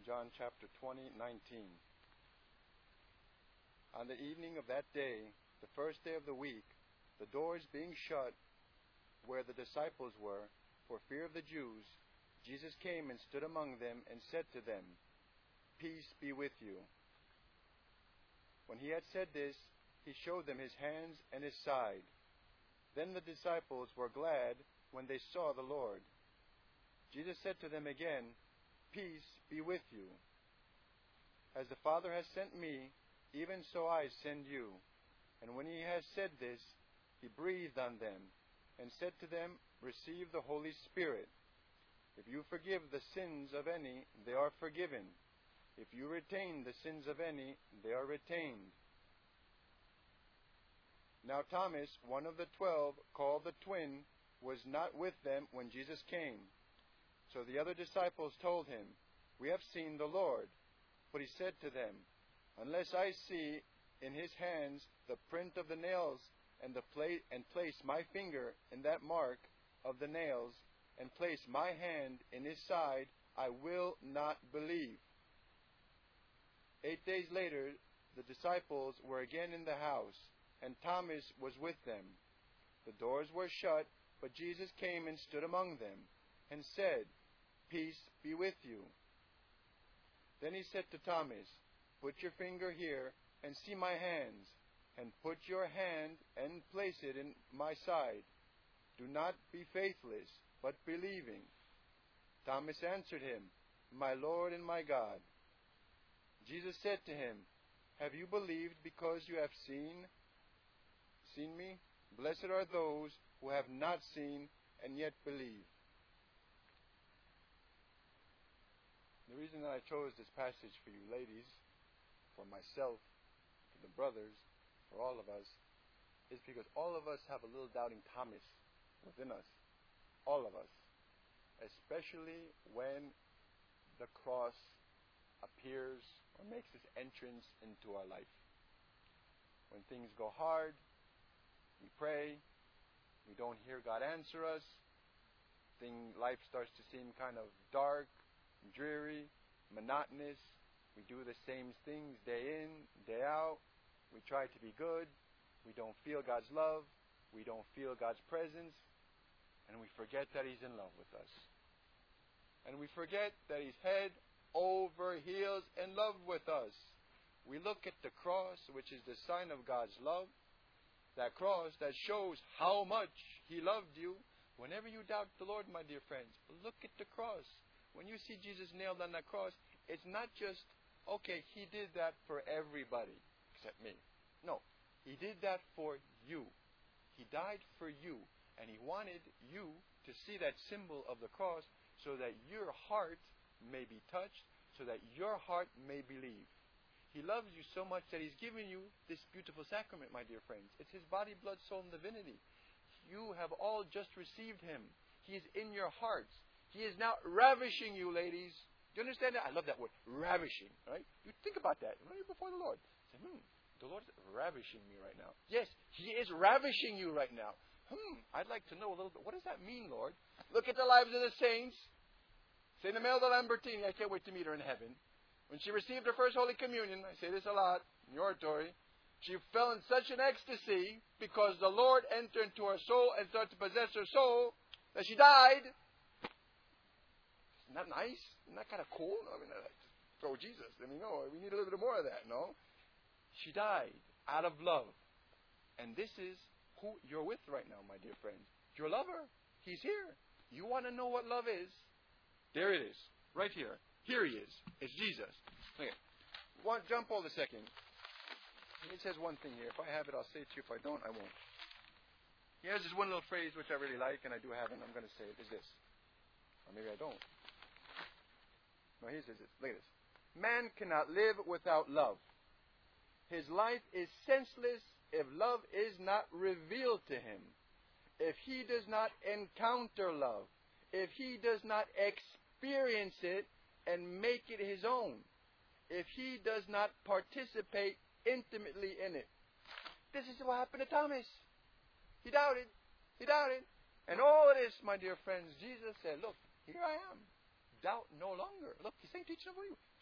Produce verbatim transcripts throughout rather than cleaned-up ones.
John chapter twenty, nineteen. On the evening of that day, the first day of the week, the doors being shut where the disciples were, for fear of the Jews, Jesus came and stood among them and said to them, "Peace be with you." When he had said this, he showed them his hands and his side. Then the disciples were glad when they saw the Lord. Jesus said to them again, "Peace be with you. As the Father has sent me, even so I send you." And when he had said this, he breathed on them and said to them, "Receive the Holy Spirit. If you forgive the sins of any, they are forgiven. If you retain the sins of any, they are retained." Now Thomas, one of the twelve, called the twin, was not with them when Jesus came. So the other disciples told him, "We have seen the Lord." But he said to them, "Unless I see in his hands the print of the nails, and the plate, and place my finger in that mark of the nails, and place my hand in his side, I will not believe." Eight days later, the disciples were again in the house, and Thomas was with them. The doors were shut, but Jesus came and stood among them, and said, "Peace be with you." Then he said to Thomas, "Put your finger here, and see my hands, and put your hand and place it in my side. Do not be faithless, but believing." Thomas answered him, "My Lord and my God." Jesus said to him, "Have you believed because you have seen seen me? Blessed are those who have not seen and yet believe." The reason that I chose this passage for you ladies, for myself, for the brothers, for all of us, is because all of us have a little doubting Thomas within us. All of us. Especially when the cross appears or makes its entrance into our life. When things go hard, we pray, we don't hear God answer us, thing, life starts to seem kind of dark, dreary, monotonous. We do the same things day in, day out. We try to be good. We don't feel God's love. We don't feel God's presence. And we forget that He's in love with us. And we forget that He's head over heels in love with us. We look at the cross, which is the sign of God's love. That cross that shows how much He loved you. Whenever you doubt the Lord, my dear friends, look at the cross. When you see Jesus nailed on that cross, it's not just, okay, He did that for everybody except me. No, He did that for you. He died for you. And He wanted you to see that symbol of the cross so that your heart may be touched, so that your heart may believe. He loves you so much that He's given you this beautiful sacrament, my dear friends. It's His body, blood, soul, and divinity. You have all just received Him. He is in your hearts. He is now ravishing you, ladies. Do you understand that? I love that word, ravishing. Right? You think about that. When you're before the Lord, say, hmm, the Lord is ravishing me right now. Yes, He is ravishing you right now. Hmm, I'd like to know a little bit. What does that mean, Lord? Look at the lives of the saints. Saint Imelda Lambertini, I can't wait to meet her in heaven. When she received her first Holy Communion, I say this a lot in the oratory, she fell in such an ecstasy because the Lord entered into her soul and started to possess her soul that she died. Isn't that nice? Isn't that kind of cool? I mean, oh, Jesus. I mean, no, we need a little bit more of that, no? She died out of love. And this is who you're with right now, my dear friends. Your lover. He's here. You want to know what love is? There it is. Right here. Here He is. It's Jesus. Okay. One, jump hold a second. It says one thing here. If I have it, I'll say it to you. If I don't, I won't. He has this one little phrase which I really like, and I do have it, and I'm going to say it. Is this. Or maybe I don't. No, he says this. Look at this. Man cannot live without love. His life is senseless if love is not revealed to him. If he does not encounter love. If he does not experience it and make it his own. If he does not participate intimately in it. This is what happened to Thomas. He doubted. He doubted. And all this, my dear friends, Jesus said, look, here I am. Doubt no longer. Look, He's saying to each one of you,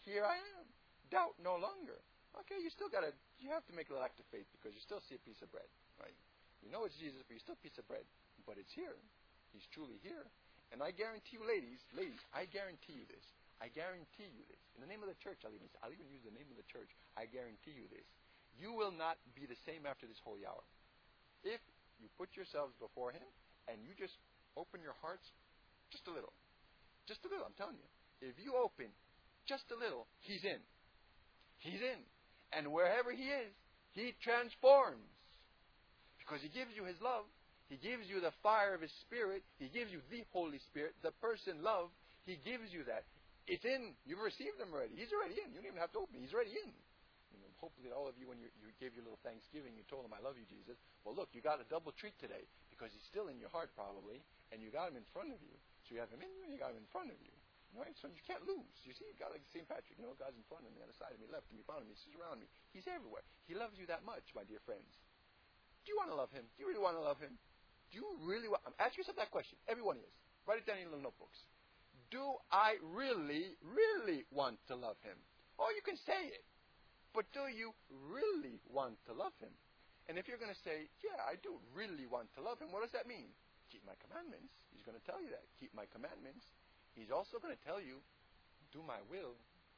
here I am. Doubt no longer. Okay, you still gotta, you have to make a little act of faith because you still see a piece of bread, right? You know it's Jesus, but you still a piece of bread. But it's here. He's truly here. And I guarantee you, ladies, ladies, I guarantee you this. I guarantee you this. In the name of the church, I'll even, I'll even use the name of the church. I guarantee you this. You will not be the same after this holy hour. If you put yourselves before Him and you just open your hearts just a little. Just a little, I'm telling you. If you open just a little, He's in. He's in. And wherever He is, He transforms. Because He gives you His love. He gives you the fire of His Spirit. He gives you the Holy Spirit, the person love. He gives you that. It's in. You've received Him already. He's already in. You don't even have to open. He's already in. You know, hopefully all of you, when you, you gave your little Thanksgiving, you told Him, I love you, Jesus. Well, look, you got a double treat today because He's still in your heart probably, and you got Him in front of you. So you have Him in you and you got Him in front of you. Right? So you can't lose. You see, God like Saint Patrick. You know, God's in front of me, on the side of me, left of me, front of me, He's around me. He's everywhere. He loves you that much, my dear friends. Do you want to love Him? Do you really want to love Him? Do you really want... Ask yourself that question. Everyone is. Write it down in your little notebooks. Do I really, really want to love Him? Or you can say it. But do you really want to love Him? And if you're going to say, yeah, I do really want to love Him, what does that mean? Keep my commandments. He's going to tell you that. Keep my commandments. He's also going to tell you, do my will.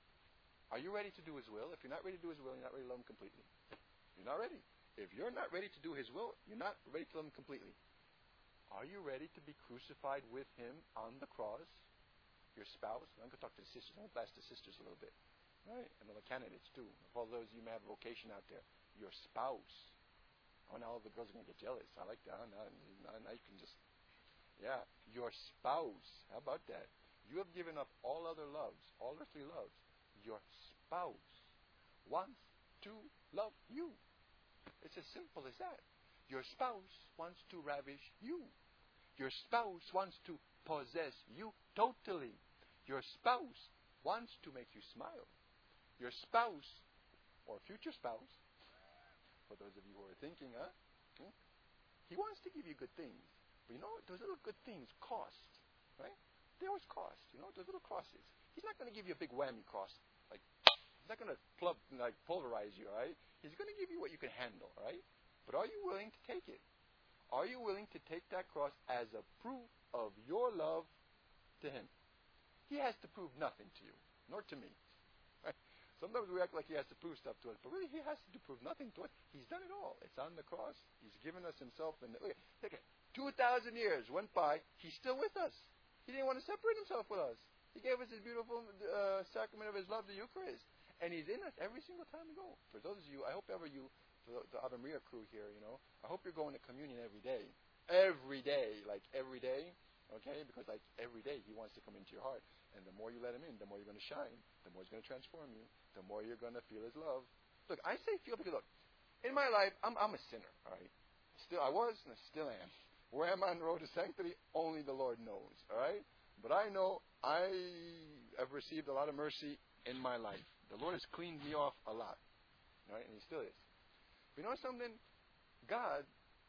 Are you ready to do His will? If you're not ready to do His will, you're not ready to love Him completely. You're not ready. If you're not ready to do His will, you're not ready to love Him completely. Are you ready to be crucified with Him on the cross? Your spouse. I'm going to talk to the sisters. I'm going to blast the sisters a little bit. Right? And the candidates too. For all those of you who may have a vocation out there. Your spouse. Oh, now all the girls are going to get jealous. I like that. Now, now, now you can just... Yeah. Your spouse. How about that? You have given up all other loves. All earthly loves. Your spouse wants to love you. It's as simple as that. Your spouse wants to ravish you. Your spouse wants to possess you totally. Your spouse wants to make you smile. Your spouse, or future spouse, for those of you who are thinking, huh? Hmm? He wants to give you good things. But you know, those little good things cost, right? They always cost. You know, those little crosses. He's not going to give you a big whammy cross. Like, he's not going to plug, like, pulverize you, right? He's going to give you what you can handle, right? But are you willing to take it? Are you willing to take that cross as a proof of your love to Him? He has to prove nothing to you, nor to me. Right? Sometimes we act like He has to prove stuff to us, but really He has to prove nothing to us. He's done it all. It's on the cross. He's given us Himself. And look, look at two thousand years went by. He's still with us. He didn't want to separate Himself with us. He gave us His beautiful uh, sacrament of His love, the Eucharist. And He's in us every single time we go. For those of you, I hope ever you... The, the Ave Maria crew here, you know, I hope you're going to communion every day. Every day, like every day, okay? Because like every day He wants to come into your heart. And the more you let Him in, the more you're going to shine. The more He's going to transform you. The more you're going to feel His love. Look, I say feel because, look, in my life, I'm, I'm a sinner, all right? Still, I was and I still am. Where am I on the road to sanctity? Only the Lord knows, all right? But I know I have received a lot of mercy in my life. The Lord has cleaned me off a lot, all right? And He still is. You know something? God,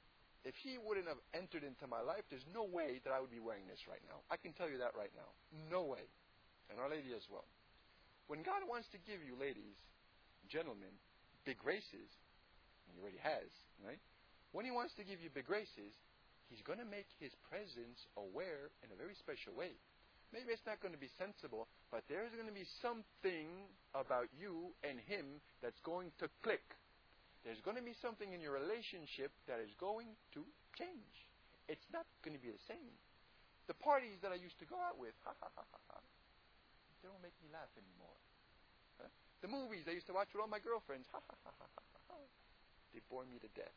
if He wouldn't have entered into my life, there's no way that I would be wearing this right now. I can tell you that right now. No way. And Our Lady as well. When God wants to give you, ladies, gentlemen, big graces, and He already has, right? When He wants to give you big graces, He's going to make His presence aware in a very special way. Maybe it's not going to be sensible, but there's going to be something about you and Him that's going to click. There's going to be something in your relationship that is going to change. It's not going to be the same. The parties that I used to go out with, ha ha ha ha ha, they don't make me laugh anymore. Huh? The movies I used to watch with all my girlfriends, ha ha ha ha ha ha, they bore me to death.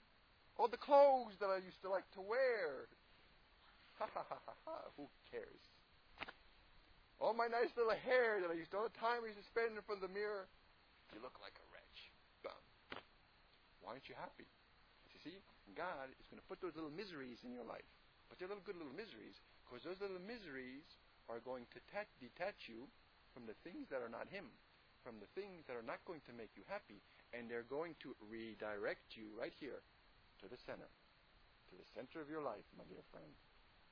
All the clothes that I used to like to wear, ha ha ha ha ha, who cares? All my nice little hair that I used to, all the time I used to spend in front of the mirror, you look like a wretch. Bum. Why aren't you happy? You see, God is going to put those little miseries in your life. But they're little good little miseries, because those little miseries are going to ta- detach you from the things that are not Him, from the things that are not going to make you happy, and they're going to redirect you right here to the center, to the center of your life, my dear friend.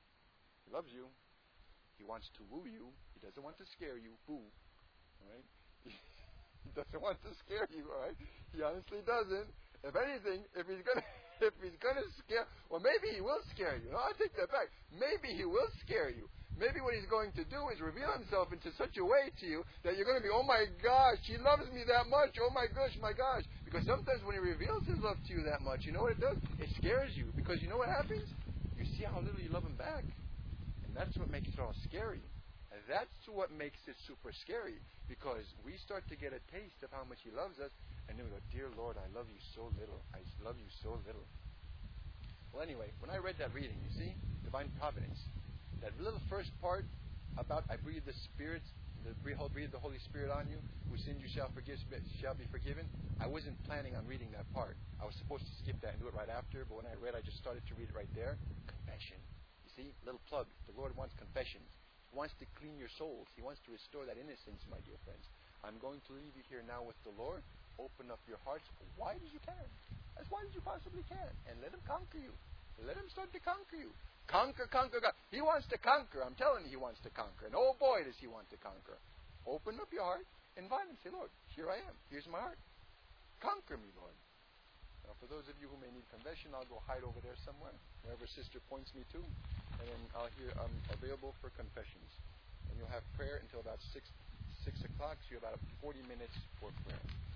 He loves you. He wants to woo you. He doesn't want to scare you. Boo. All right? He doesn't want to scare you, all right? He honestly doesn't. If anything, if he's gonna if he's gonna scare, well, maybe he will scare you. No, I take that back. Maybe he will scare you. Maybe what he's going to do is reveal himself into such a way to you that you're going to be, oh my gosh, he loves me that much. Oh my gosh, my gosh. Because sometimes when he reveals his love to you that much, you know what it does? It scares you. Because you know what happens? You see how little you love him back. And that's what makes it all scary. And that's what makes it super scary. Because we start to get a taste of how much he loves us. And then we go, dear Lord, I love you so little. I love you so little. Well, anyway, when I read that reading, you see, Divine Providence, that little first part about I breathe the Spirit, the breathe the Holy Spirit on you, whose sins you shall forgive, shall be forgiven. I wasn't planning on reading that part. I was supposed to skip that and do it right after, but when I read, I just started to read it right there. Confession. You see, little plug. The Lord wants confessions. He wants to clean your souls. He wants to restore that innocence, my dear friends. I'm going to leave you here now with the Lord. Open up your hearts wide as you can, as wide as you possibly can, and let Him conquer you. Let Him start to conquer you. Conquer, conquer, God. He wants to conquer. I'm telling you, He wants to conquer. And oh boy, does He want to conquer. Open up your heart, invite Him. Say, Lord, here I am. Here's my heart. Conquer me, Lord. Now, for those of you who may need confession, I'll go hide over there somewhere, wherever Sister points me to, and then I'll hear I'm available for confessions. And you'll have prayer until about six six o'clock, so you have about forty minutes for prayer.